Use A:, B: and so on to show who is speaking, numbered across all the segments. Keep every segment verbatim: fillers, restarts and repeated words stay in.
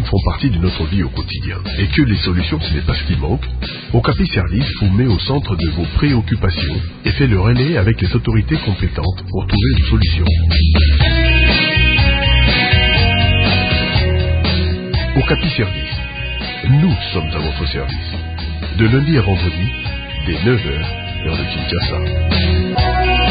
A: font partie de notre vie au quotidien et que les solutions, ce n'est pas ce qui manque, Okapi Service vous met au centre de vos préoccupations et fait le relais avec les autorités compétentes pour trouver une solution. Okapi Service. Nous sommes à votre service. De lundi à vendredi, dès neuf heures, heure de Kinshasa.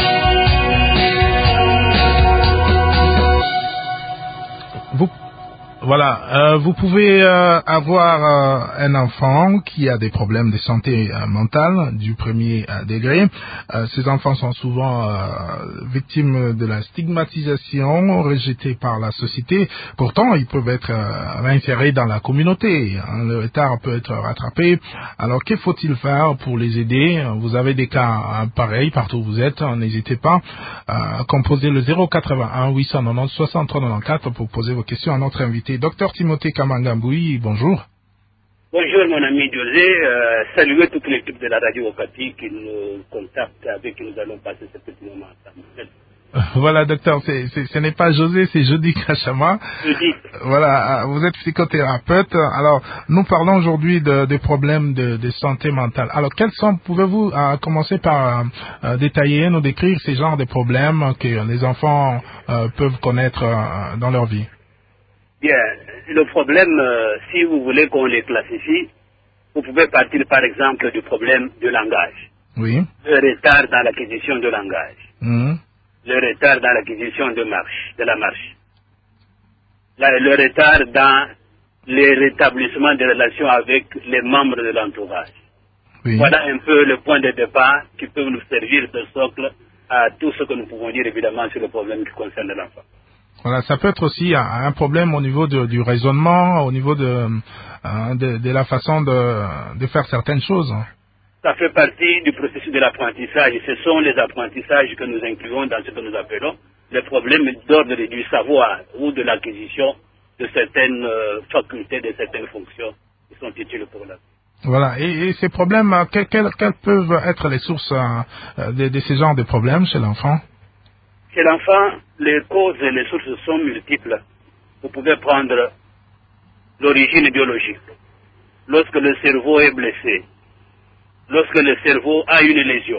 B: Vous, voilà, euh, vous pouvez euh, avoir euh, un enfant qui a des problèmes de santé euh, mentale du premier euh, degré. Euh, ces enfants sont souvent euh, victimes de la stigmatisation, rejetés par la société. Pourtant, ils peuvent être euh, réinsérés dans la communauté. Hein, le retard peut être rattrapé. Alors, que faut-il faire pour les aider? Vous avez des cas hein, pareils partout où vous êtes. N'hésitez pas à composer le zéro quatre-vingt-un huit cent quatre-vingt-dix soixante-trois quatre-vingt-quatre pour poser vos questions à notre invité. Docteur Timothée Kamangamboui, bonjour.
C: Bonjour mon ami José, euh, saluez toute l'équipe de la radio Okapi qui nous contacte, avec qui nous allons passer ce petit moment ensemble.
B: Voilà docteur, c'est, c'est, ce n'est pas José, c'est Jody Kachama.
C: Jody.
B: Voilà, vous êtes psychothérapeute. Alors, nous parlons aujourd'hui de, des problèmes de, de santé mentale. Alors, quels sont, pouvez-vous euh, commencer par euh, détailler, nous décrire ces genres de problèmes que les enfants euh, peuvent connaître euh, dans leur vie?
C: Bien, le problème, euh, si vous voulez qu'on les classifie, vous pouvez partir par exemple du problème du langage.
B: Oui.
C: Le retard dans l'acquisition de langage.
B: Mmh.
C: Le retard dans l'acquisition de marche, de la marche. La, le retard dans le rétablissement des relations avec les membres de l'entourage. Oui. Voilà un peu le point de départ qui peut nous servir de socle à tout ce que nous pouvons dire évidemment sur le problème qui concerne l'enfant.
B: Voilà, ça peut être aussi un problème au niveau de, du raisonnement, au niveau de, de, de la façon de, de faire certaines choses.
C: Ça fait partie du processus de l'apprentissage. Ce sont les apprentissages que nous incluons dans ce que nous appelons les problèmes d'ordre du savoir ou de l'acquisition de certaines euh, facultés, de certaines fonctions qui sont utiles pour la vie.
B: Voilà, et, et ces problèmes, quelles, quelles, quelles peuvent être les sources euh, de, de ces genres de problèmes chez l'enfant?
C: Chez l'enfant, les causes et les sources sont multiples. Vous pouvez prendre l'origine biologique. Lorsque le cerveau est blessé, lorsque le cerveau a une lésion,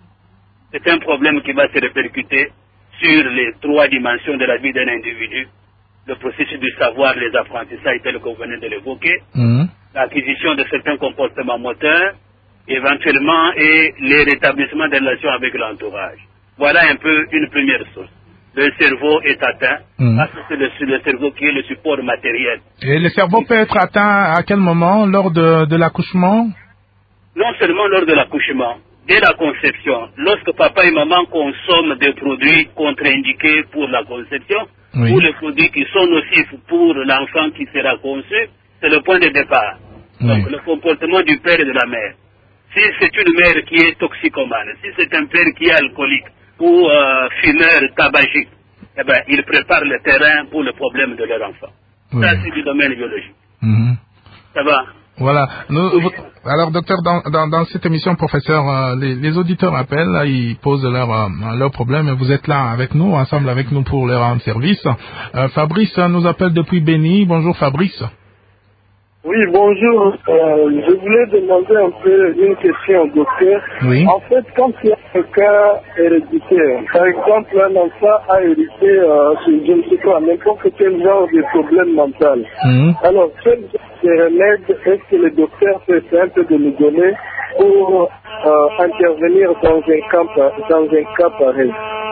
C: c'est un problème qui va se répercuter sur les trois dimensions de la vie d'un individu. Le processus du savoir, les apprentissages tels que vous venez de l'évoquer, mmh. l'acquisition de certains comportements moteurs, éventuellement, et les rétablissements des relations avec l'entourage. Voilà un peu une première source. Le cerveau est atteint, mmh. parce que c'est le, le cerveau qui est le support matériel.
B: Et le cerveau peut être atteint à quel moment? Lors de, de l'accouchement?
C: Non seulement lors de l'accouchement, dès la conception. Lorsque papa et maman consomment des produits contre-indiqués pour la conception, oui. ou les produits qui sont nocifs pour l'enfant qui sera conçu, c'est le point de départ. Oui. Donc le comportement du père et de la mère. Si c'est une mère qui est toxicomane, si c'est un père qui est alcoolique ou euh, fumeur tabagique, eh ben, ils préparent le terrain pour le problème de leur enfant. Oui. Ça, c'est du domaine biologique. Mm-hmm. Ça va?
B: Voilà. Nous, vous, alors, docteur, dans, dans, dans cette émission, professeur, euh, les, les auditeurs appellent, là, ils posent leurs euh, leur problèmes, et vous êtes là avec nous, ensemble avec nous pour leur rendre service. Euh, Fabrice nous appelle depuis Béni. Bonjour, Fabrice.
D: Oui, bonjour. Euh, je voulais demander un peu une question au docteur.
B: Oui.
D: En fait, quand il y a un cas héréditaire, par exemple, un enfant a hérité, euh, je ne sais pas, n'importe quel genre de problème mental. Mmh. Alors, quel genre de remède est-ce que le docteur peut simple de nous donner pour euh, intervenir dans un cas, dans un cas pareil?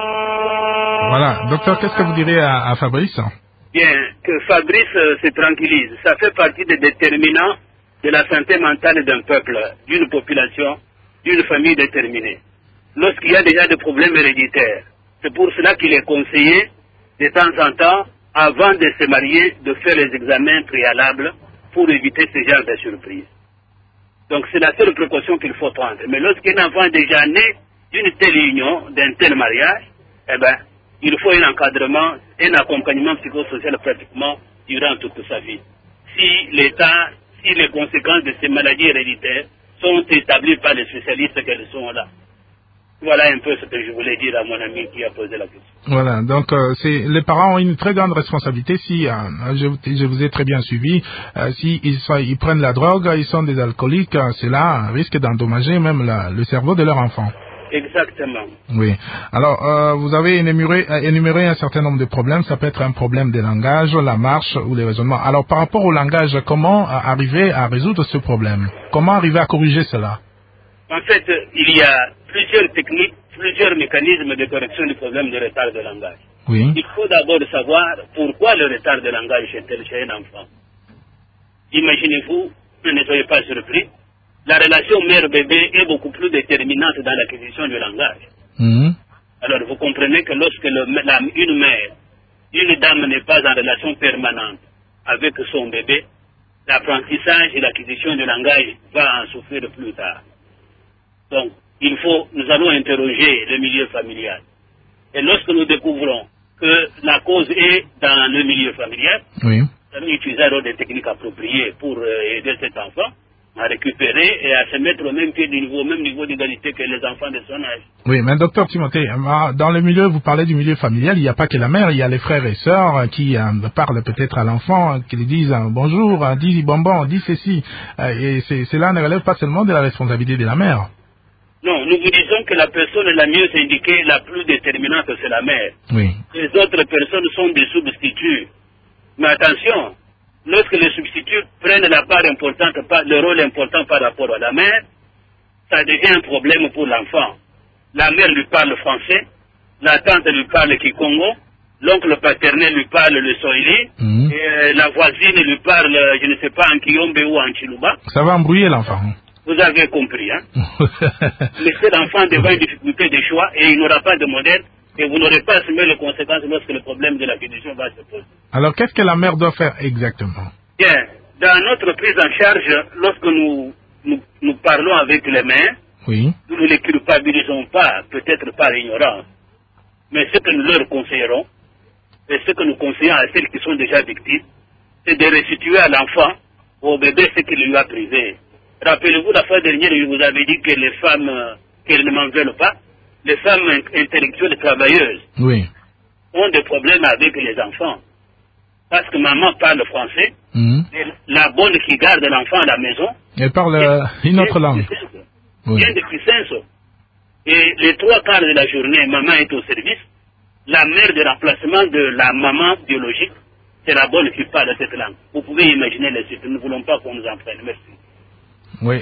B: Voilà. Docteur, qu'est-ce que vous direz à, à Fabrice?
C: Bien, que Fabrice euh, se tranquillise. Ça fait partie des déterminants de la santé mentale d'un peuple, d'une population, d'une famille déterminée. Lorsqu'il y a déjà des problèmes héréditaires, c'est pour cela qu'il est conseillé, de temps en temps, avant de se marier, de faire les examens préalables pour éviter ce genre de surprise. Donc c'est la seule précaution qu'il faut prendre. Mais lorsqu'un enfant est déjà né d'une telle union, d'un tel mariage, eh bien, il faut un encadrement, un accompagnement psychosocial pratiquement durant toute sa vie. Si l'état, si les conséquences de ces maladies héréditaires sont établies par les spécialistes qu'elles sont là. Voilà un peu ce que je voulais dire à mon ami qui a posé la question.
B: Voilà, donc euh, c'est les parents ont une très grande responsabilité si euh, je, je vous ai très bien suivi, euh, si ils, sont, ils prennent la drogue, ils sont des alcooliques, euh, cela risque d'endommager même la, le cerveau de leur enfant.
C: Exactement.
B: Oui. Alors, euh, vous avez énuméré, énuméré un certain nombre de problèmes. Ça peut être un problème de langage, la marche ou les raisonnements. Alors, par rapport au langage, comment arriver à résoudre ce problème? Comment arriver à corriger cela?
C: En fait, il y a plusieurs techniques, plusieurs mécanismes de correction du problème de retard de langage.
B: Oui.
C: Il faut d'abord savoir pourquoi le retard de langage est-il chez un enfant. Imaginez-vous, ne soyez pas surpris, la relation mère-bébé est beaucoup plus déterminante dans l'acquisition du langage.
B: Mmh.
C: Alors, vous comprenez que lorsque le, la, une mère, une dame n'est pas en relation permanente avec son bébé, l'apprentissage et l'acquisition du langage va en souffrir plus tard. Donc, il faut, nous allons interroger le milieu familial. Et lorsque nous découvrons que la cause est dans le milieu familial,
B: oui.
C: nous allons utiliser alors des techniques appropriées pour euh, aider cet enfant à récupérer et à se mettre au même pied du niveau, au même niveau d'égalité que les enfants de son âge.
B: Oui, mais docteur Timothée, dans le milieu, vous parlez du milieu familial, il n'y a pas que la mère, il y a les frères et sœurs qui euh, parlent peut-être à l'enfant, qui lui disent euh, bonjour, euh, dis bonbon, dis ceci. Euh, et cela ne relève pas seulement de la responsabilité de la mère.
C: Non, nous vous disons que la personne la mieux indiquée, la plus déterminante, c'est la mère.
B: Oui.
C: Les autres personnes sont des substituts. Mais attention, lorsque les substituts prennent la part importante, le rôle important par rapport à la mère, ça devient un problème pour l'enfant. La mère lui parle français, la tante lui parle kikongo, l'oncle paternel lui parle le swahili, mmh. et euh, la voisine lui parle, je ne sais pas, en kiyombe ou en chiluba.
B: Ça va embrouiller l'enfant.
C: Vous avez compris, hein. Laissez l'enfant devant une difficulté de choix et il n'aura pas de modèle et vous n'aurez pas assumé les conséquences lorsque le problème de l'acquisition va se poser.
B: Alors, qu'est-ce que la mère doit faire exactement?
C: Bien, dans notre prise en charge, lorsque nous, nous, nous parlons avec les mères,
B: oui.
C: nous ne les culpabilisons pas, peut-être par ignorance, mais ce que nous leur conseillerons, et ce que nous conseillons à celles qui sont déjà victimes, c'est de restituer à l'enfant, au bébé, ce qu'il lui a privé. Rappelez-vous, la fois dernière, je vous avais dit que les femmes, euh, qu'elles ne m'en veulent pas, les femmes intellectuelles travailleuses
B: oui.
C: ont des problèmes avec les enfants. Parce que maman parle français, mmh. la bonne qui garde l'enfant à la maison,
B: elle parle euh, une autre langue.
C: Vient de Kisenso. Et les trois quarts de la journée, maman est au service. La mère de remplacement de la maman biologique, c'est la bonne qui parle cette langue. Vous pouvez imaginer les suites. Nous ne voulons pas qu'on nous en prenne. Merci.
B: Oui,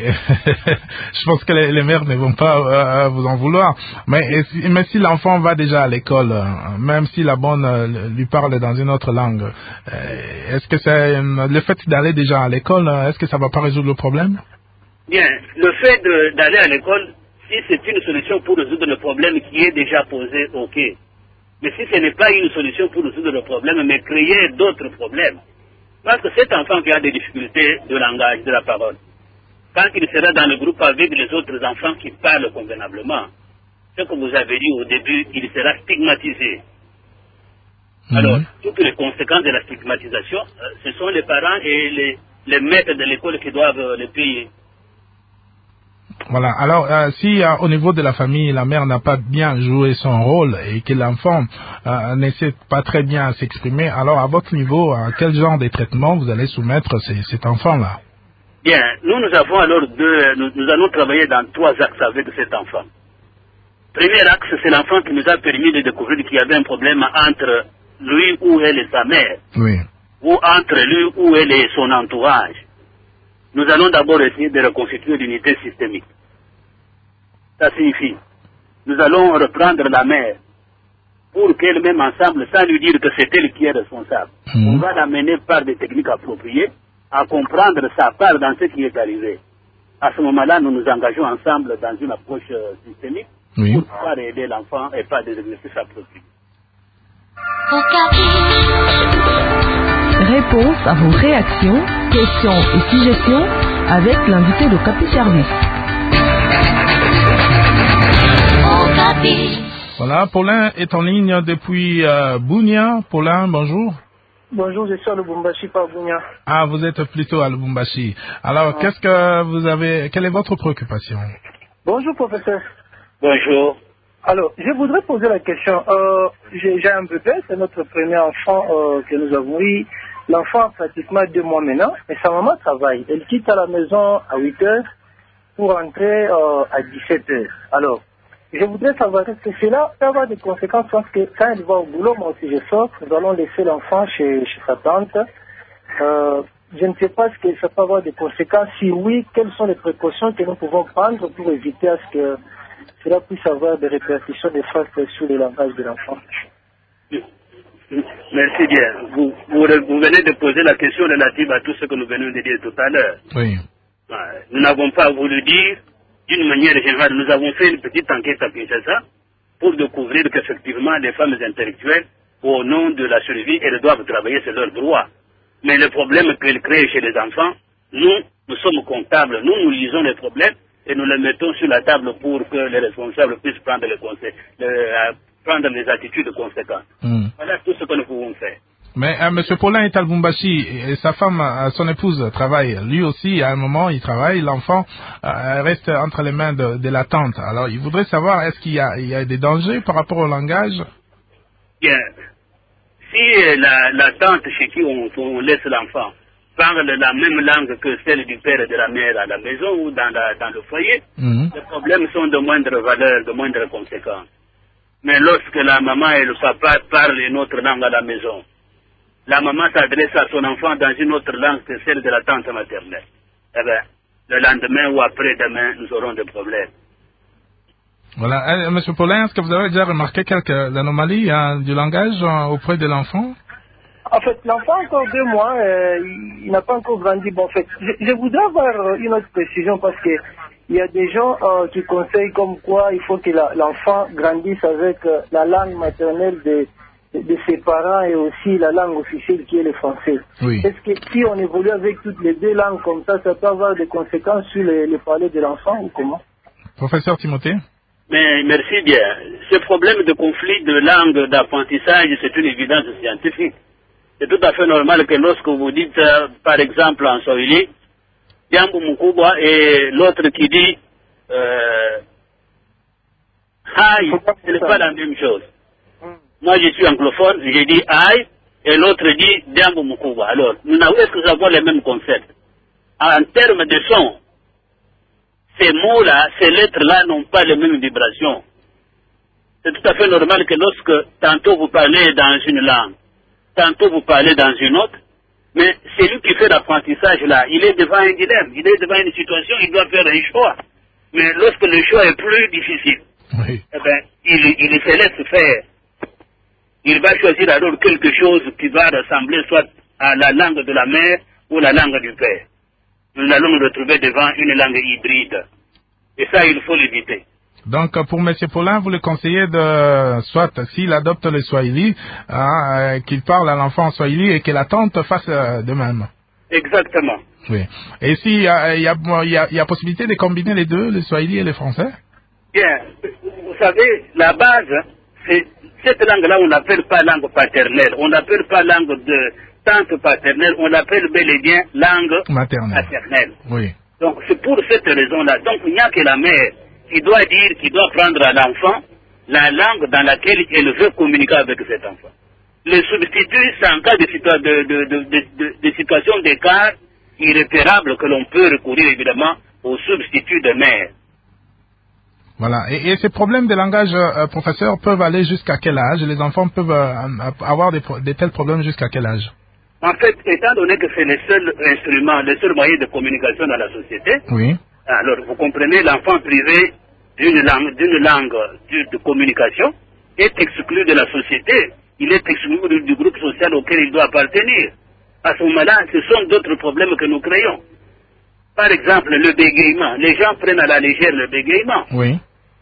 B: je pense que les, les mères ne vont pas euh, vous en vouloir. Mais, mais si l'enfant va déjà à l'école, euh, même si la bonne euh, lui parle dans une autre langue, euh, est-ce que c'est euh, le fait d'aller déjà à l'école, euh, est-ce que ça ne va pas résoudre le problème?
C: Bien, le fait de, d'aller à l'école, si c'est une solution pour résoudre le problème qui est déjà posé, ok. Mais si ce n'est pas une solution pour résoudre le problème, mais créer d'autres problèmes. Parce que cet enfant qui a des difficultés de langage, de la parole, quand il sera dans le groupe avec les autres enfants qui parlent convenablement, ce que vous avez dit au début, il sera stigmatisé. Mmh. Alors, toutes les conséquences de la stigmatisation, ce sont les parents et les, les maîtres de l'école qui doivent les payer.
B: Voilà. Alors, euh, si euh, au niveau de la famille, la mère n'a pas bien joué son rôle et que l'enfant euh, ne sait pas très bien s'exprimer, alors à votre niveau, à quel genre de traitement vous allez soumettre ces, cet enfant-là?
C: Bien, nous, nous avons alors deux, nous, nous allons travailler dans trois axes avec cet enfant. Premier axe, c'est l'enfant qui nous a permis de découvrir qu'il y avait un problème entre lui ou elle et sa mère.
B: Oui.
C: Ou entre lui ou elle et son entourage. Nous allons d'abord essayer de reconstituer l'unité systémique. Ça signifie, nous allons reprendre la mère pour qu'elle-même ensemble, sans lui dire que c'est elle qui est responsable. Mmh. On va l'amener par des techniques appropriées à comprendre sa part dans ce qui est arrivé. À ce moment-là, nous nous engageons ensemble dans une approche euh, systémique oui. pour pouvoir aider l'enfant et pas des exercices appropriés.
E: Réponse à vos réactions, questions et suggestions avec l'invité de Capi Service.
B: Voilà, Paulin est en ligne depuis euh, Bunia. Paulin, bonjour.
F: Bonjour, je suis à Lubumbashi, pas à Bunia.
B: Ah, vous êtes plutôt à Lubumbashi. Alors, ah. qu'est-ce que vous avez, quelle est votre préoccupation?
F: Bonjour, professeur.
C: Bonjour.
F: Alors, je voudrais poser la question. Euh, j'ai, j'ai un bébé, c'est notre premier enfant euh, que nous avons eu. L'enfant a pratiquement deux mois maintenant, et sa maman travaille. Elle quitte à la maison à huit heures pour rentrer euh, à dix-sept heures. Alors, je voudrais savoir est-ce que cela peut avoir des conséquences parce que quand elle va au boulot, moi aussi je sors, nous allons laisser l'enfant chez, chez sa tante. Euh, je ne sais pas ce que ça peut avoir des conséquences. Si oui, quelles sont les précautions que nous pouvons prendre pour éviter à ce que cela puisse avoir des répercussions néfastes sur le langage de l'enfant.
C: Merci bien. Vous, vous, vous venez de poser la question relative à tout ce que nous venons de dire tout à l'heure.
B: Oui.
C: Nous n'avons pas voulu dire, d'une manière générale, nous avons fait une petite enquête à Kinshasa pour découvrir qu'effectivement les femmes intellectuelles, au nom de la survie, elles doivent travailler, c'est leur droit. Mais le problème qu'elles créent chez les enfants, nous, nous sommes comptables, nous, nous lisons les problèmes et nous les mettons sur la table pour que les responsables puissent prendre les, conseils, euh, prendre les attitudes conséquentes. Mm. Voilà tout ce que nous pouvons faire.
B: Mais euh, M. Paulin et Talbumbashi, et sa femme, euh, son épouse travaille. Lui aussi, à un moment, il travaille. L'enfant euh, reste entre les mains de, de la tante. Alors, il voudrait savoir, est-ce qu'il y a, il y a des dangers par rapport au langage?
C: Bien. Si la, la tante chez qui on, on laisse l'enfant parle la même langue que celle du père et de la mère à la maison ou dans, la, dans le foyer, mm-hmm. les problèmes sont de moindre valeur, de moindre conséquence. Mais lorsque la maman et le papa parlent une autre langue à la maison, la maman s'adresse à son enfant dans une autre langue que celle de la tante maternelle. Eh bien, le lendemain ou après-demain, nous aurons des problèmes.
B: Voilà. Euh, Monsieur Paulin, est-ce que vous avez déjà remarqué quelques anomalies hein, du langage euh, auprès de l'enfant?
F: En fait, l'enfant a encore deux mois, euh, il, il n'a pas encore grandi. Bon, en fait, je, je voudrais avoir une autre précision parce que il y a des gens euh, qui conseillent comme quoi il faut que la, l'enfant grandisse avec euh, la langue maternelle de, de, de ses parents et aussi la langue officielle qui est le français.
B: Oui.
F: Est-ce que si on évolue avec toutes les deux langues comme ça, ça peut avoir des conséquences sur le, le parler de l'enfant ou comment?
B: Professeur Timothée?
C: Mais merci bien. Ce problème de conflit de langue, d'apprentissage, c'est une évidence scientifique. C'est tout à fait normal que lorsque vous dites, euh, par exemple, en Swahili, Jambo Mukubwa, et l'autre qui dit, euh, Aïe, ce n'est pas la même chose. Moi, je suis anglophone, j'ai dit Aïe, et l'autre dit Jambo Mukubwa. Alors, nous n'avons que avoir les mêmes concepts. En termes de son, ces mots-là, ces lettres-là n'ont pas les mêmes vibrations. C'est tout à fait normal que lorsque tantôt vous parlez dans une langue, tantôt vous parlez dans une autre, mais celui qui fait l'apprentissage là, il est devant un dilemme, il est devant une situation, il doit faire un choix. Mais lorsque le choix est plus difficile,
B: oui.
C: eh ben, il, il se laisse faire. Il va choisir alors quelque chose qui va ressembler soit à la langue de la mère ou la langue du père. Nous allons nous retrouver devant une langue hybride. Et ça, il faut l'éviter.
B: Donc, pour M. Paulin, vous le conseillez de, soit s'il adopte le Swahili, hein, euh, qu'il parle à l'enfant en Swahili et que la tante fasse euh, de même.
C: Exactement.
B: Oui. Et s'il y a, il y, a, il y, a, il y a possibilité de combiner les deux, le Swahili et le français?
C: Bien. Vous savez, la base, c'est cette langue-là, on l'appelle pas langue paternelle. On l'appelle pas langue de tante paternelle, on l'appelle bel et bien langue
B: maternelle.
C: maternelle.
B: Oui.
C: Donc, c'est pour cette raison-là. Donc, il n'y a que la mère qui doit dire, qui doit prendre à l'enfant la langue dans laquelle elle veut communiquer avec cet enfant. Le substitut, c'est en cas de, situa- de, de, de, de, de, de situation d'écart irréparable que l'on peut recourir évidemment au substitut de mère.
B: Voilà. Et, et ces problèmes de langage, euh, professeur, peuvent aller jusqu'à quel âge? Les enfants peuvent euh, avoir des, des tels problèmes jusqu'à quel âge?
C: En fait, étant donné que c'est le seul instrument, le seul moyen de communication dans la société,
B: oui.
C: Alors, vous comprenez, l'enfant privé d'une langue, d'une langue de, de communication est exclu de la société. Il est exclu du, du groupe social auquel il doit appartenir. À ce moment-là, ce sont d'autres problèmes que nous créons. Par exemple, le bégaiement. Les gens prennent à la légère le bégaiement.
B: Oui.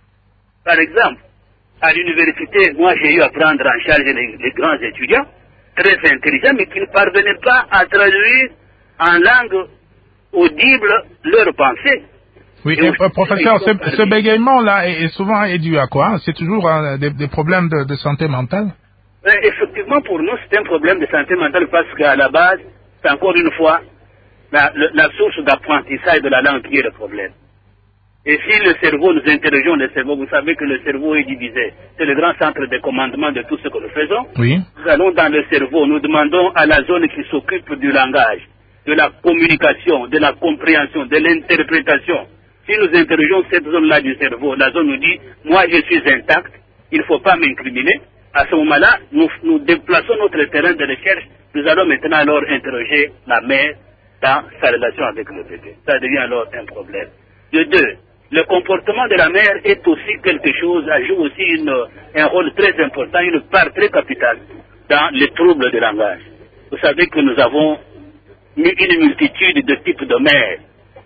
C: Par exemple, à l'université, moi j'ai eu à prendre en charge les, les grands étudiants, très intelligents, mais qui ne parvenaient pas à traduire en langue audible leurs pensées.
B: Oui, et, et, professeur, ce, ce bégaiement-là est, est souvent est dû à quoi? C'est toujours euh, des, des problèmes de, de santé mentale?
C: Effectivement, pour nous, c'est un problème de santé mentale parce qu'à la base, c'est encore une fois la, la source d'apprentissage de la langue qui est le problème. Et si le cerveau, nous interrogeons le cerveau, vous savez que le cerveau est divisé. C'est le grand centre de commandement de tout ce que nous faisons.
B: Oui.
C: Nous allons dans le cerveau, nous demandons à la zone qui s'occupe du langage, de la communication, de la compréhension, de l'interprétation. Si nous interrogeons cette zone-là du cerveau, la zone nous dit, moi je suis intact, il ne faut pas m'incriminer. À ce moment-là, nous, nous déplaçons notre terrain de recherche. Nous allons maintenant alors interroger la mère dans sa relation avec le bébé. Ça devient alors un problème. De deux, le comportement de la mère est aussi quelque chose, joue aussi une, un rôle très important, une part très capitale dans les troubles de langage. Vous savez que nous avons une multitude de types de mères.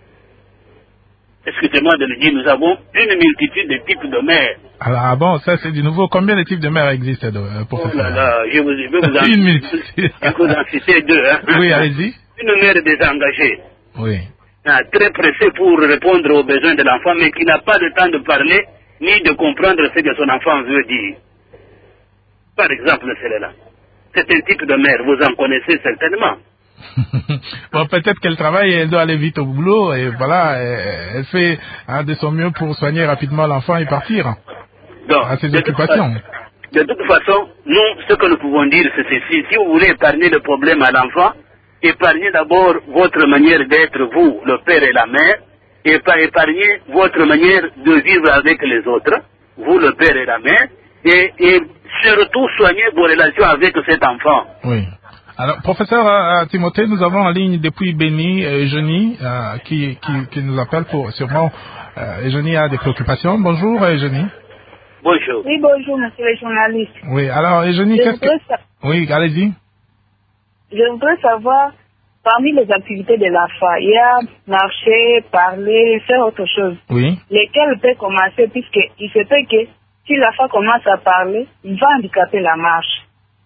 C: Excusez-moi de le dire, nous avons une multitude de types de mères.
B: Ah bon, ça c'est du nouveau. Combien de types de mères existent, euh, professeur?
C: Oh là là, je, vous, je vais vous en,
B: une multitude.
C: Je vais vous en citer deux. Hein.
B: Oui, allez-y.
C: Une mère désengagée.
B: Oui.
C: Ah, très pressée pour répondre aux besoins de l'enfant, mais qui n'a pas le temps de parler, ni de comprendre ce que son enfant veut dire. Par exemple, celle-là. C'est un type de mère, vous en connaissez certainement.
B: Bon, peut-être qu'elle travaille et elle doit aller vite au boulot et voilà, elle, elle fait hein, de son mieux pour soigner rapidement l'enfant et partir
C: Donc,
B: à ses
C: de
B: occupations.
C: Toute, de toute façon, nous, ce que nous pouvons dire, c'est ceci. Si vous voulez épargner le problème à l'enfant, épargnez d'abord votre manière d'être, vous, le père et la mère, et épargnez votre manière de vivre avec les autres, vous, le père et la mère, et, et surtout soignez vos relations avec cet enfant.
B: Oui. Alors, professeur euh, Timothée, nous avons en ligne depuis Béni euh, Eugénie euh, qui, qui, qui nous appelle pour sûrement. Euh, Eugénie a des préoccupations. Bonjour Eugénie.
C: Bonjour.
G: Oui, bonjour, monsieur le journaliste.
B: Oui, alors Eugénie, qu'est-ce que... Sa... Oui, allez-y.
G: Je voudrais savoir, parmi les activités de l'enfant, il y a marcher, parler, faire autre chose.
B: Oui.
G: Lesquelles peut commencer, puisqu'il se peut que si l'enfant commence à parler, il va handicaper la marche.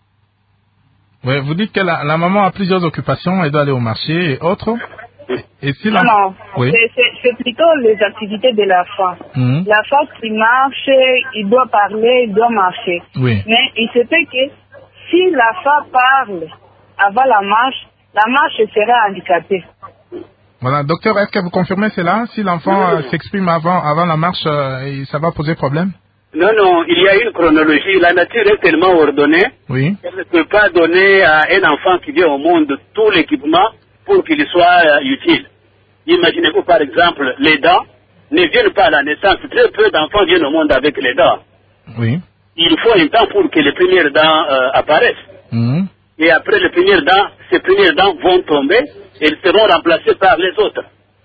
B: Oui, vous dites que la, la maman a plusieurs occupations, elle doit aller au marché et autres. Et si
G: non, non,
B: oui.
G: c'est plutôt les activités de l'enfant. Mmh. L'enfant qui marche, il doit parler, il doit marcher.
B: Oui.
G: Mais il se peut que si l'enfant parle avant la marche, la marche sera handicapée.
B: Voilà, docteur, est-ce que vous confirmez cela? Si l'enfant euh, s'exprime avant, avant la marche, euh, ça va poser problème?
C: Non, non, il y a une chronologie. La nature est tellement ordonnée
B: oui.
C: qu'elle ne peut pas donner à un enfant qui vient au monde tout l'équipement pour qu'il soit euh, utile. Imaginez-vous par exemple, les dents ne viennent pas à la naissance. Très peu d'enfants viennent au monde avec les dents.
B: Oui.
C: Il faut un temps pour que les premières dents euh, apparaissent.
B: Mmh.
C: Et après les premières dents, ces premières dents vont tomber et elles seront remplacées par les autres.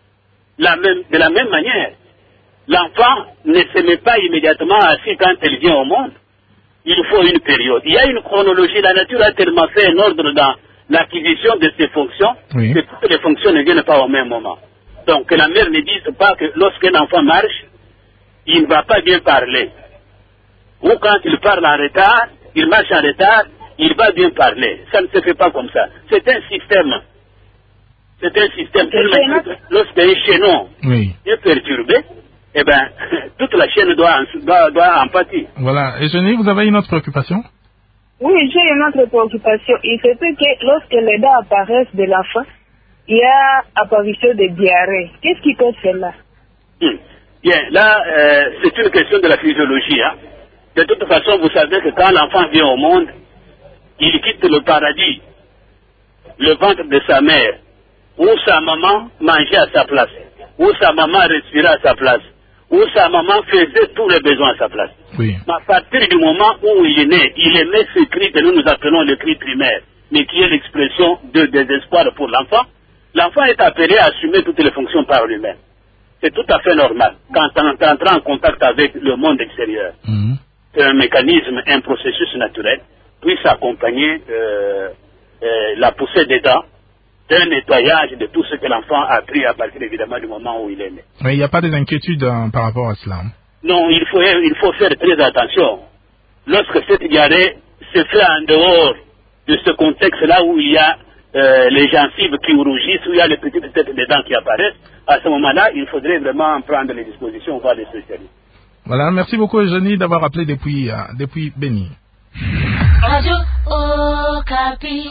C: La même, de la même manière, l'enfant ne se met pas immédiatement assis quand elle vient au monde. Il faut une période. Il y a une chronologie. La nature a tellement fait un ordre dans l'acquisition de ces fonctions
B: oui.
C: que toutes les fonctions ne viennent pas au même moment. Donc que la mère ne dise pas que lorsqu'un enfant marche, il ne va pas bien parler. Ou quand il parle en retard, il marche en retard, il va bien parler. Ça ne se fait pas comme ça. C'est un système. C'est un système. Lorsqu'un chaînon
B: oui.
C: est perturbé, eh bien, toute la chaîne doit, doit, doit en pâtir.
B: Voilà. Et Jenny, vous avez une autre préoccupation?
G: Oui, j'ai une autre préoccupation. Il se peut que lorsque les dents apparaissent de l'enfant, il y a apparition de diarrhée. Qu'est-ce qui peut faire là?
C: hum. Bien, là, euh, c'est une question de la physiologie. Hein. De toute façon, vous savez que quand l'enfant vient au monde, il quitte le paradis, le ventre de sa mère, où sa maman mangeait à sa place, où sa maman respirait à sa place, où sa maman faisait tous les besoins à sa place.
B: Oui.
C: À partir du moment où il est né, il émet ce cri que nous nous appelons le cri primaire, mais qui est l'expression de désespoir pour l'enfant. L'enfant est appelé à assumer toutes les fonctions par lui-même. C'est tout à fait normal quand on entre en contact avec le monde extérieur.
B: Mmh.
C: Un mécanisme, un processus naturel puisse accompagner euh, euh, la poussée des dents d'un nettoyage de tout ce que l'enfant a pris à partir évidemment du moment où il est né.
B: Mais il n'y a pas d'inquiétude hein, par rapport à cela.
C: Non, il faut, il faut faire très attention. Lorsque cette diarrhée se fait en dehors de ce contexte-là où il y a euh, les gencives qui rougissent, où il y a les petites têtes des dents qui apparaissent, à ce moment-là, il faudrait vraiment prendre les dispositions voir les spécialistes.
B: Voilà, merci beaucoup Eugénie d'avoir appelé depuis, euh, depuis Béni.
H: Radio Okapi,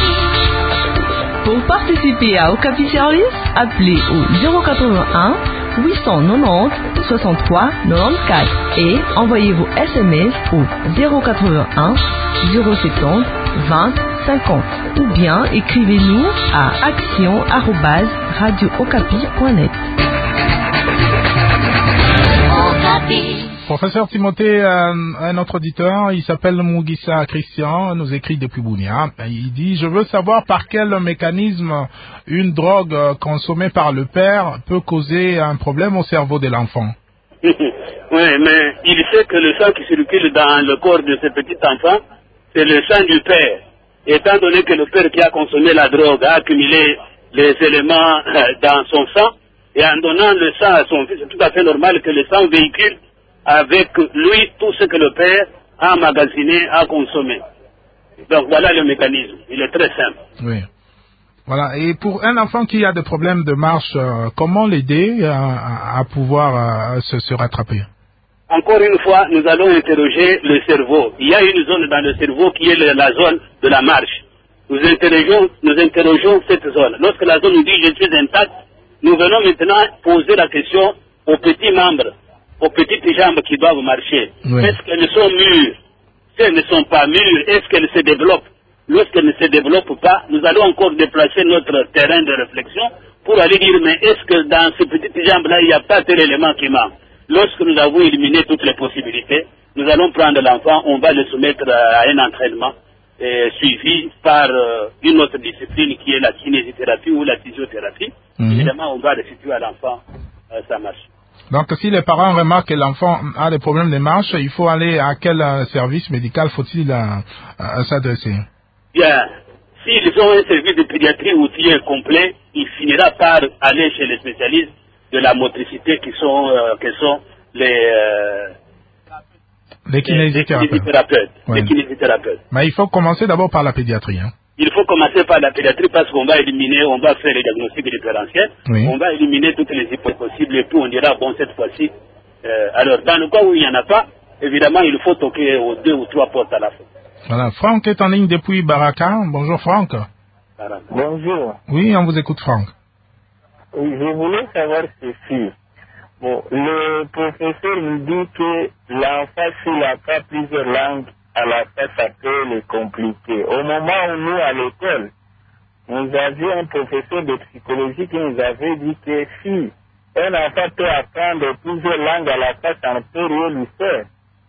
H: Okapi.
E: Pour participer à Okapi Service, appelez au zéro quatre-vingt-un huit cent quatre-vingt-dix, soixante-trois, quatre-vingt-quatorze et envoyez vos S M S au zéro quatre-vingt-un, zéro soixante, vingt, cinquante ou bien écrivez-nous à action arobase radio okapi point net.
B: Professeur Timothée, un, un autre auditeur, il s'appelle Mugisa Christian, nous écrit depuis Bounia. Il dit, je veux savoir par quel mécanisme une drogue consommée par le père peut causer un problème au cerveau de l'enfant.
C: Oui, mais il sait que le sang qui circule dans le corps de ce petit enfant, c'est le sang du père. Étant donné que le père qui a consommé la drogue a accumulé les éléments dans son sang, et en donnant le sang à son fils, c'est tout à fait normal que le sang véhicule avec lui tout ce que le père a emmagasiné, a consommé. Donc voilà le mécanisme, il est très simple.
B: Oui. Voilà, et pour un enfant qui a des problèmes de marche, euh, comment l'aider euh, à, à pouvoir euh, se, se rattraper?
C: Encore une fois, nous allons interroger le cerveau. Il y a une zone dans le cerveau qui est le, la zone de la marche. Nous interrogeons, nous interrogeons cette zone. Lorsque la zone nous dit je suis intact, nous venons maintenant poser la question aux petits membres, aux petites jambes qui doivent marcher. Oui. Est-ce qu'elles sont mûres? Si elles ne sont pas mûres, est-ce qu'elles se développent? Lorsqu'elles ne se développent pas, nous allons encore déplacer notre terrain de réflexion pour aller dire, mais est-ce que dans ces petites jambes-là, il n'y a pas tel élément qui manque? Lorsque nous avons éliminé toutes les possibilités, nous allons prendre l'enfant, on va le soumettre à un entraînement euh, suivi par euh, une autre discipline qui est la kinésithérapie ou la physiothérapie. Mm-hmm. Évidemment, on va restituer à l'enfant euh, sa marche.
B: Donc, si les parents remarquent que l'enfant a des problèmes de marche, il faut aller à quel euh, service médical faut-il euh, euh, s'adresser?
C: Bien, s'ils ont un service de pédiatrie outillé complet, il finira par aller chez les spécialistes de la motricité qui sont, euh, qui sont les, euh,
B: les kinésithérapeutes.
C: Les kinésithérapeutes,
B: ouais.
C: les kinésithérapeutes.
B: Mais il faut commencer d'abord par la pédiatrie. Hein.
C: Il faut commencer par la pédiatrie parce qu'on va éliminer, on va faire les diagnostics différentiels, oui. On va éliminer toutes les hypothèses possibles et puis on dira, bon, cette fois-ci, euh, alors dans le cas où il n'y en a pas, évidemment, il faut toquer aux deux ou trois portes à la fois.
B: Voilà, Franck est en ligne depuis Baraka. Bonjour Franck.
I: Bonjour.
B: Oui, on vous écoute Franck.
I: Oui, je voulais savoir ceci. Bon, le professeur nous dit que l'enfant, s'il n'a pas plusieurs langues, à la fin, ça peut le compliquer. Au moment où nous, à l'école, nous avions un professeur de psychologie qui nous avait dit que si un enfant peut apprendre plusieurs langues à la fin, ça ne peut rien lui faire.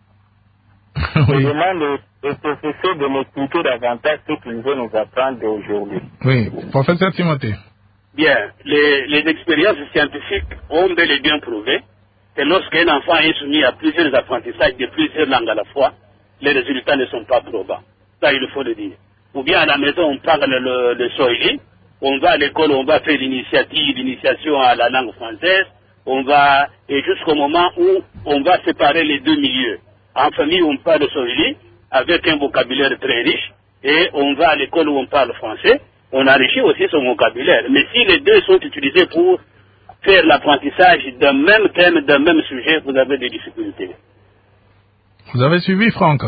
I: Oui. Je demande au, au professeur de m'expliquer davantage ce qu'il veut nous apprendre aujourd'hui.
B: Oui, professeur Timothée.
C: Bien, les, les expériences scientifiques ont bel et bien prouvé que lorsqu'un enfant est soumis à plusieurs apprentissages de plusieurs langues à la fois, les résultats ne sont pas probants. Ça, il faut le dire. Ou bien à la maison, on parle le, le swahili, on va à l'école, on va faire l'initiative, l'initiation à la langue française, on va, et jusqu'au moment où on va séparer les deux milieux. En famille, on parle swahili avec un vocabulaire très riche, et on va à l'école où on parle français, on enrichit aussi son vocabulaire. Mais si les deux sont utilisés pour faire l'apprentissage d'un même thème, d'un même sujet, vous avez des difficultés.
B: Vous avez suivi, Franck?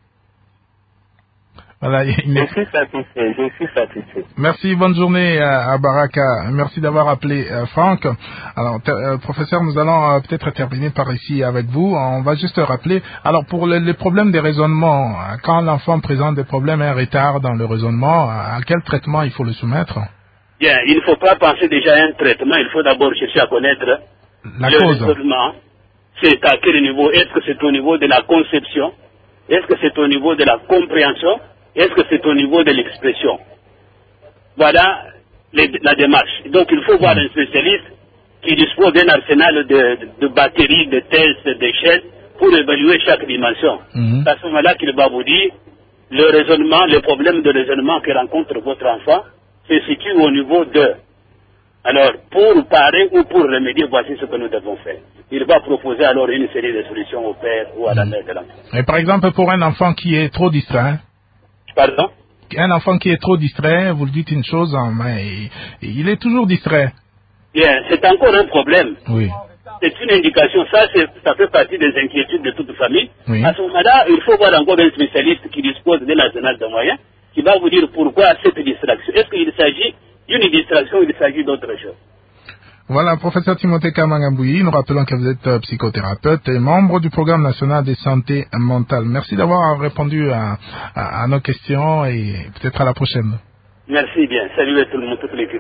B: Voilà, il...
I: Je suis satisfait, je suis satisfait.
B: Merci, bonne journée à Baraka. Merci d'avoir appelé euh, Franck. Alors, euh, professeur, nous allons euh, peut-être terminer par ici avec vous. On va juste rappeler, alors pour les, les problèmes de raisonnement, quand l'enfant présente des problèmes, un retard dans le raisonnement, à quel traitement il faut le soumettre?
C: Bien, il ne faut pas penser déjà à un traitement, il faut d'abord chercher à connaître
B: la
C: le
B: cause.
C: Raisonnement. C'est à quel niveau? Est-ce que c'est au niveau de la conception? Est-ce que c'est au niveau de la compréhension? Est-ce que c'est au niveau de l'expression? Voilà les, la démarche. Donc il faut voir un spécialiste qui dispose d'un arsenal de, de, de batteries, de tests, d'échelles pour évaluer chaque dimension. Mm-hmm. C'est à ce moment-là qu'il va vous dire le raisonnement, le problème de raisonnement que rencontre votre enfant se situe au niveau de. Alors, pour parer ou pour remédier, voici ce que nous devons faire. Il va proposer alors une série de solutions au père ou à la mère de l'enfant.
B: Et par exemple, pour un enfant qui est trop distrait,
C: Pardon?
B: Un enfant qui est trop distrait, vous le dites une chose, mais il est toujours distrait.
C: Bien, c'est encore un problème.
B: Oui.
C: C'est une indication, ça, ça fait partie des inquiétudes de toute famille.
B: Oui.
C: À ce moment-là, il faut voir encore un spécialiste qui dispose de l'arsenal de moyens, qui va vous dire pourquoi cette distraction. Est-ce qu'il s'agit d'une distraction ou il s'agit d'autre chose?
B: Voilà, professeur Timothée Kamangambouyi, nous rappelons que vous êtes psychothérapeute et membre du programme national de santé mentale. Merci d'avoir répondu à, à, à nos questions et peut-être à la prochaine.
C: Merci bien. Salut à tout le monde, toute l'équipe.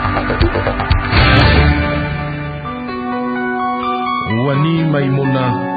A: Wani Maimuna